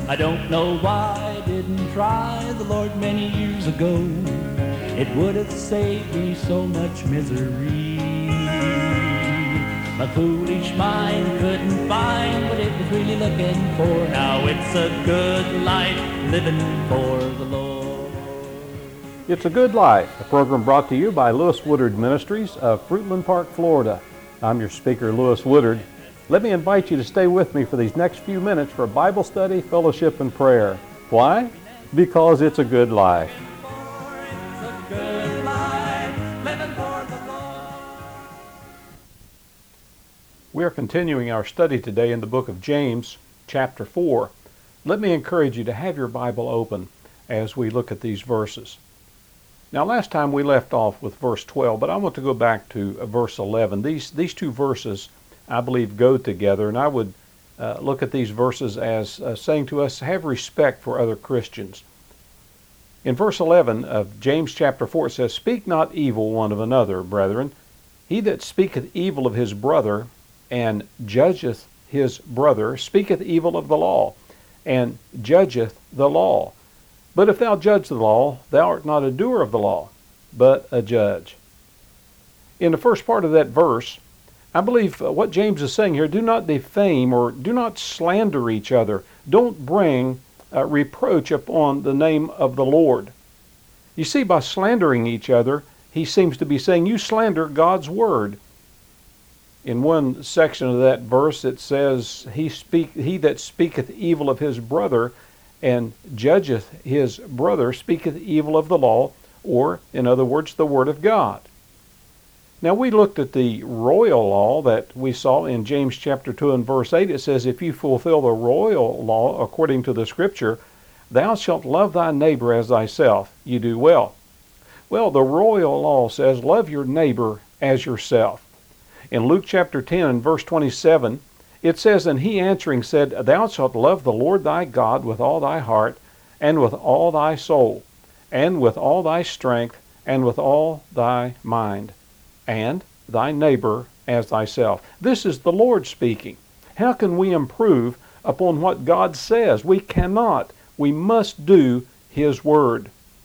I don't know why I didn't try the Lord many years ago. It would have saved me so much misery. My foolish mind couldn't find what it was really looking for. Now it's a good life living for the Lord. It's a Good Life, a program brought to you by Lewis Woodard Ministries of Fruitland Park, Florida. I'm your speaker, Lewis Woodard. Let me invite you to stay with me for these next few minutes for Bible study, fellowship, and prayer. Why? Because it's a good life. We are continuing our study today in the book of James, chapter 4. Let me encourage you to have your Bible open as we look at these verses. Now, last time we left off with verse 12, but I want to go back to verse 11. These two verses, I believe, go together, and I would look at these verses as saying to us, have respect for other Christians. In verse 11 of James chapter 4, it says, "Speak not evil one of another, brethren. He that speaketh evil of his brother, and judgeth his brother, speaketh evil of the law, and judgeth the law. But if thou judge the law, thou art not a doer of the law, but a judge." In the first part of that verse, I believe what James is saying here, do not defame or do not slander each other. Don't bring reproach upon the name of the Lord. You see, by slandering each other, he seems to be saying you slander God's word. In one section of that verse, it says, he that speaketh evil of his brother and judgeth his brother speaketh evil of the law, or, in other words, the word of God. Now, we looked at the royal law that we saw in James chapter 2 and verse 8. It says, if you fulfill the royal law according to the Scripture, thou shalt love thy neighbor as thyself. You do well. Well, the royal law says, love your neighbor as yourself. In Luke chapter 10 and verse 27, it says, and he answering said, thou shalt love the Lord thy God with all thy heart, and with all thy soul, and with all thy strength, and with all thy mind, and thy neighbor as thyself. This is the Lord speaking. How can we improve upon what God says? We cannot. We must do his word.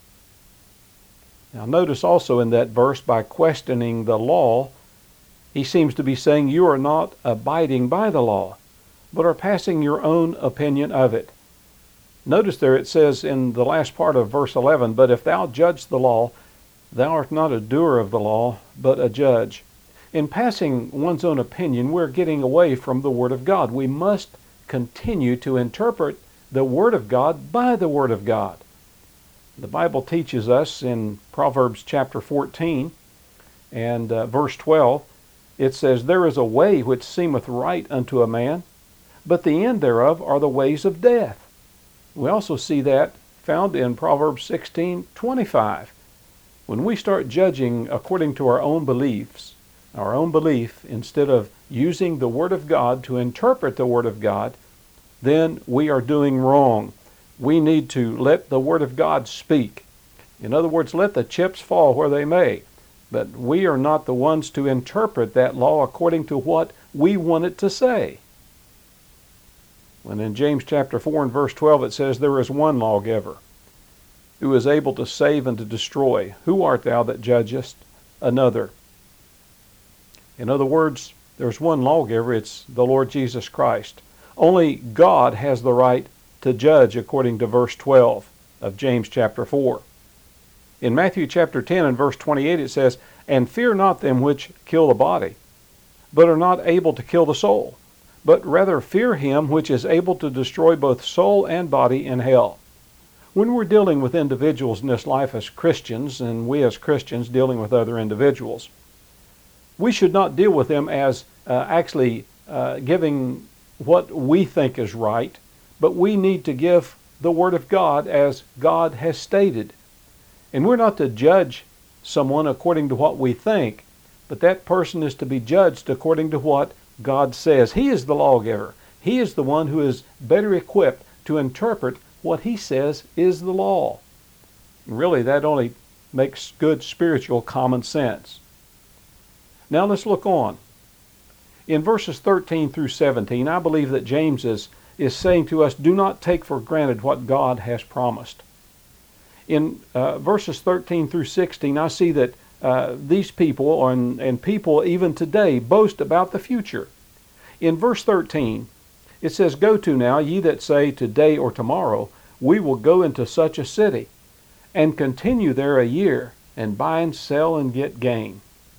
Now notice also in that verse, by questioning the law, he seems to be saying you are not abiding by the law, but are passing your own opinion of it. Notice there it says in the last part of verse 11, but if thou judge the law, thou art not a doer of the law, but a judge. In passing one's own opinion, we're getting away from the Word of God. We must continue to interpret the Word of God by the Word of God. The Bible teaches us in Proverbs chapter 14 and verse 12, it says, there is a way which seemeth right unto a man, but the end thereof are the ways of death. We also see that found in Proverbs 16:25. When we start judging according to our own beliefs, our own belief, instead of using the Word of God to interpret the Word of God, then we are doing wrong. We need to let the Word of God speak. In other words, let the chips fall where they may. But we are not the ones to interpret that law according to what we want it to say. When in James chapter 4 and verse 12 it says, there is one lawgiver who is able to save and to destroy. Who art thou that judgest another? In other words, there's one lawgiver, it's the Lord Jesus Christ. Only God has the right to judge according to verse 12 of James chapter 4. In Matthew chapter 10 and verse 28 it says, and fear not them which kill the body, but are not able to kill the soul, but rather fear him which is able to destroy both soul and body in hell. When we're dealing with individuals in this life as Christians, and we as Christians dealing with other individuals, we should not deal with them as actually giving what we think is right, but we need to give the Word of God as God has stated. And we're not to judge someone according to what we think, but that person is to be judged according to what God says. He is the lawgiver. He is the one who is better equipped to interpret what he says is the law. And really, that only makes good spiritual common sense. Now let's look on. In verses 13 through 17, I believe that James is is saying to us, do not take for granted what God has promised. In verses 13 through 16, I see that these people, and people even today, boast about the future. In verse 13, it says, "Go to now, ye that say, today or tomorrow, we will go into such a city, and continue there a year, and buy and sell and get gain."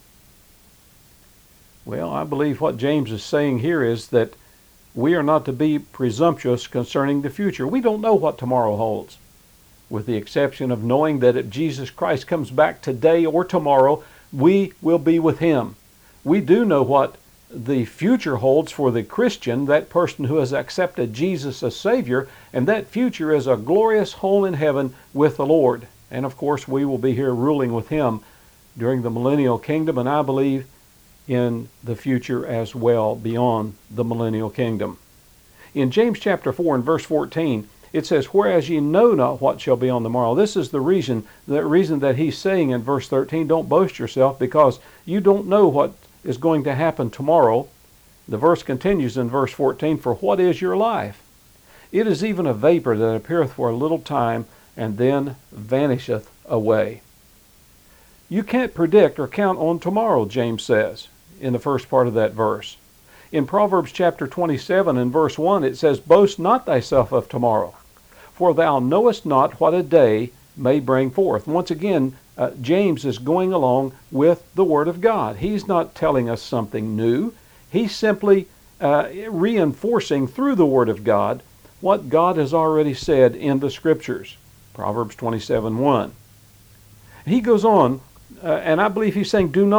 Well, I believe what James is saying here is that we are not to be presumptuous concerning the future. We don't know what tomorrow holds, with the exception of knowing that if Jesus Christ comes back today or tomorrow, we will be with him. We do know what the future holds for the Christian, that person who has accepted Jesus as Savior, and that future is a glorious home in heaven with the Lord. And of course, we will be here ruling with him during the millennial kingdom, and I believe in the future as well beyond the millennial kingdom. In James chapter 4 and verse 14, it says, "Whereas ye know not what shall be on the morrow." This is the reason that he's saying in verse 13, don't boast yourself, because you don't know what is going to happen tomorrow. The verse continues in verse 14, "For what is your life? It is even a vapor that appeareth for a little time, and then vanisheth away." You can't predict or count on tomorrow, James says in the first part of that verse. In Proverbs chapter 27 and verse 1, it says, "Boast not thyself of tomorrow, for thou knowest not what a day may bring forth." Once again, James is going along with the Word of God. He's not telling us something new. He's simply reinforcing through the Word of God what God has already said in the Scriptures. Proverbs 27:1. He goes on, and I believe he's saying, you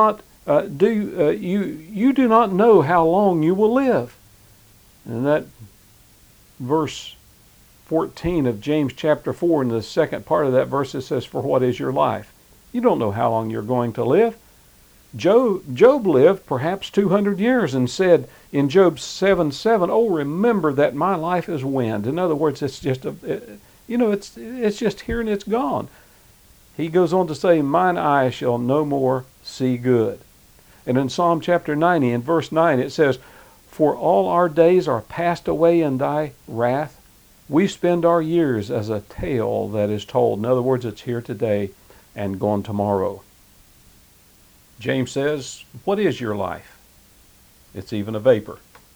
do not know how long you will live. And that verse 14 of James chapter 4, in the second part of that verse, it says, "For what is your life?" You don't know how long you're going to live. Job lived perhaps 200 years and said in Job 7:7, "Oh, remember that my life is wind." In other words, it's just it's just here and it's gone. He goes on to say, "Mine eye shall no more see good." And in Psalm chapter 90 and verse 9, it says, "For all our days are passed away in thy wrath. We spend our years as a tale that is told." In other words, it's here today and gone tomorrow. James says, what is your life? It's even a vapor.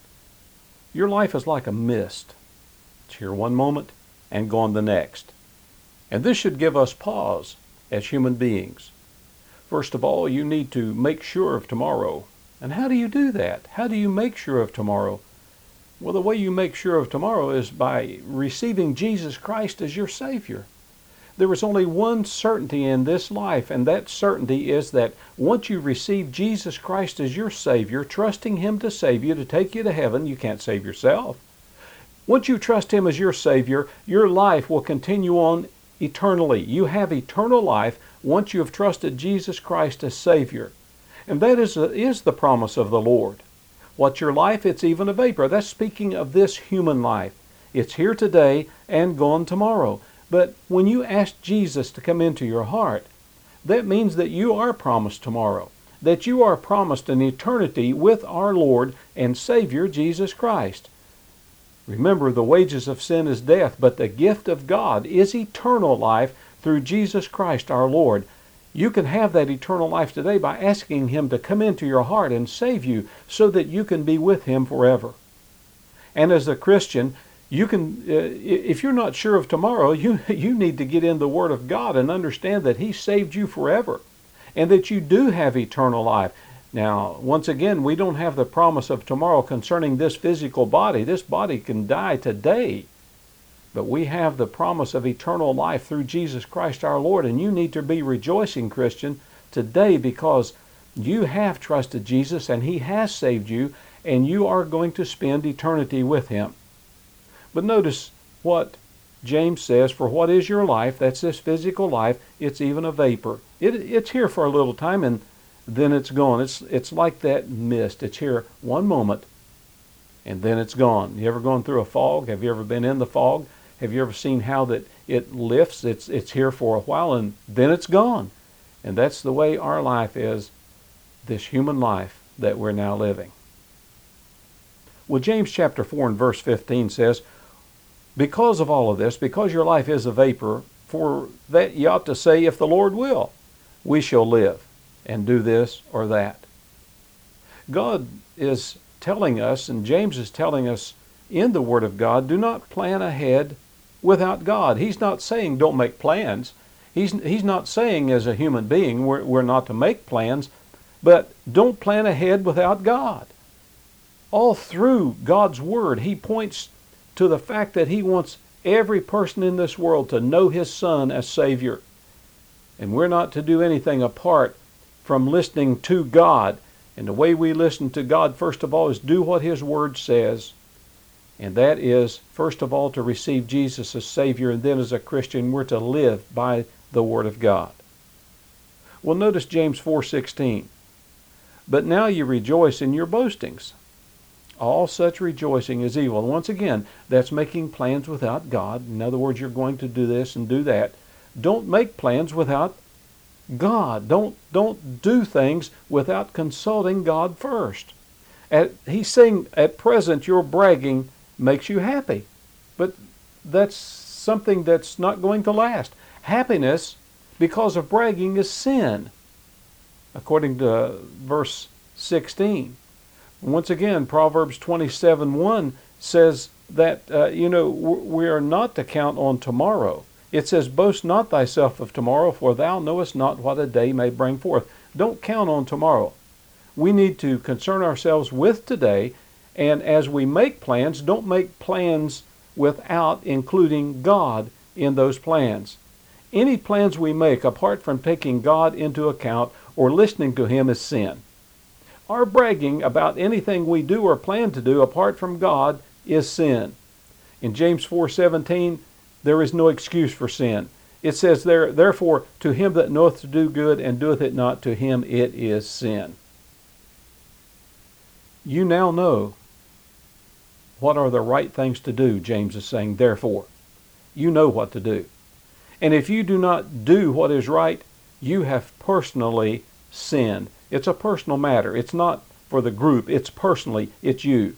Your life is like a mist. It's here one moment and gone the next. And this should give us pause as human beings. First of all, you need to make sure of tomorrow. And how do you do that? How do you make sure of tomorrow? Well, the way you make sure of tomorrow is by receiving Jesus Christ as your Savior. There is only one certainty in this life, and that certainty is that once you receive Jesus Christ as your Savior, trusting Him to save you, to take you to heaven, you can't save yourself. Once you trust Him as your Savior, your life will continue on eternally. You have eternal life once you have trusted Jesus Christ as Savior. And that is the promise of the Lord. What's your life? It's even a vapor. That's speaking of this human life. It's here today and gone tomorrow. But when you ask Jesus to come into your heart, that means that you are promised tomorrow, that you are promised an eternity with our Lord and Savior, Jesus Christ. Remember, the wages of sin is death, but the gift of God is eternal life through Jesus Christ our Lord. You can have that eternal life today by asking Him to come into your heart and save you so that you can be with Him forever. And as a Christian, you can, if you're not sure of tomorrow, you need to get in the Word of God and understand that He saved you forever and that you do have eternal life. Now, once again, we don't have the promise of tomorrow concerning this physical body. This body can die today. But we have the promise of eternal life through Jesus Christ our Lord. And you need to be rejoicing, Christian, today because you have trusted Jesus and He has saved you and you are going to spend eternity with Him. But notice what James says, "For what is your life?" That's this physical life. It's even a vapor. It's here for a little time and then it's gone. It's like that mist. It's here one moment and then it's gone. You ever gone through a fog? Have you ever been in the fog? Have you ever seen how that it lifts? It's here for a while and then it's gone. And that's the way our life is, this human life that we're now living. Well, James chapter 4 and verse 15 says, because of all of this, because your life is a vapor, for that ye ought to say, if the Lord will, we shall live and do this or that. God is telling us, and James is telling us in the Word of God, do not plan ahead without God. He's not saying don't make plans. He's not saying as a human being we're not to make plans, but don't plan ahead without God. All through God's Word, He points to the fact that He wants every person in this world to know His Son as Savior. And we're not to do anything apart from listening to God. And the way we listen to God, first of all, is do what His Word says. And that is, first of all, to receive Jesus as Savior, and then as a Christian, we're to live by the Word of God. Well, notice James 4:16. But now you rejoice in your boastings. All such rejoicing is evil. And once again, that's making plans without God. In other words, you're going to do this and do that. Don't make plans without God. Don't do things without consulting God first. He's saying at present your bragging makes you happy. But that's something that's not going to last. Happiness because of bragging is sin, according to verse 16. Once again, Proverbs 27:1 says that, we are not to count on tomorrow. It says, boast not thyself of tomorrow, for thou knowest not what a day may bring forth. Don't count on tomorrow. We need to concern ourselves with today, and as we make plans, don't make plans without including God in those plans. Any plans we make apart from taking God into account or listening to Him is sin. Our bragging about anything we do or plan to do apart from God is sin. In James 4:17, there is no excuse for sin. It says there, therefore, to him that knoweth to do good and doeth it not, to him it is sin. You now know what are the right things to do, James is saying, therefore. You know what to do. And if you do not do what is right, you have personally sinned. It's a personal matter. It's not for the group. It's personally, it's you.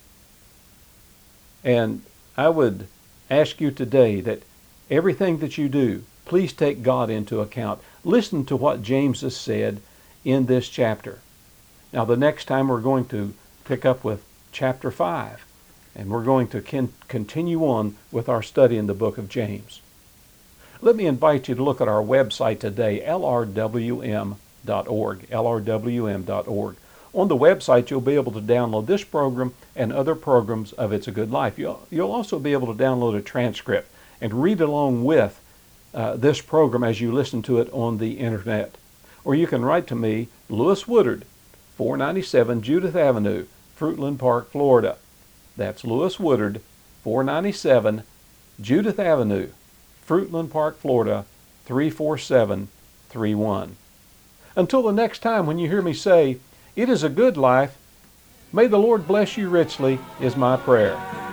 And I would ask you today that everything that you do, please take God into account. Listen to what James has said in this chapter. Now, the next time we're going to pick up with chapter 5, and we're going to continue on with our study in the book of James. Let me invite you to look at our website today, lrwm.org, lrwm.org. On the website, you'll be able to download this program and other programs of It's a Good Life. You'll also be able to download a transcript and read along with this program as you listen to it on the internet. Or you can write to me, Lewis Woodard, 497 Judith Avenue, Fruitland Park, Florida. That's Lewis Woodard, 497 Judith Avenue, Fruitland Park, Florida, 34731. Until the next time when you hear me say, it is a good life, may the Lord bless you richly, is my prayer.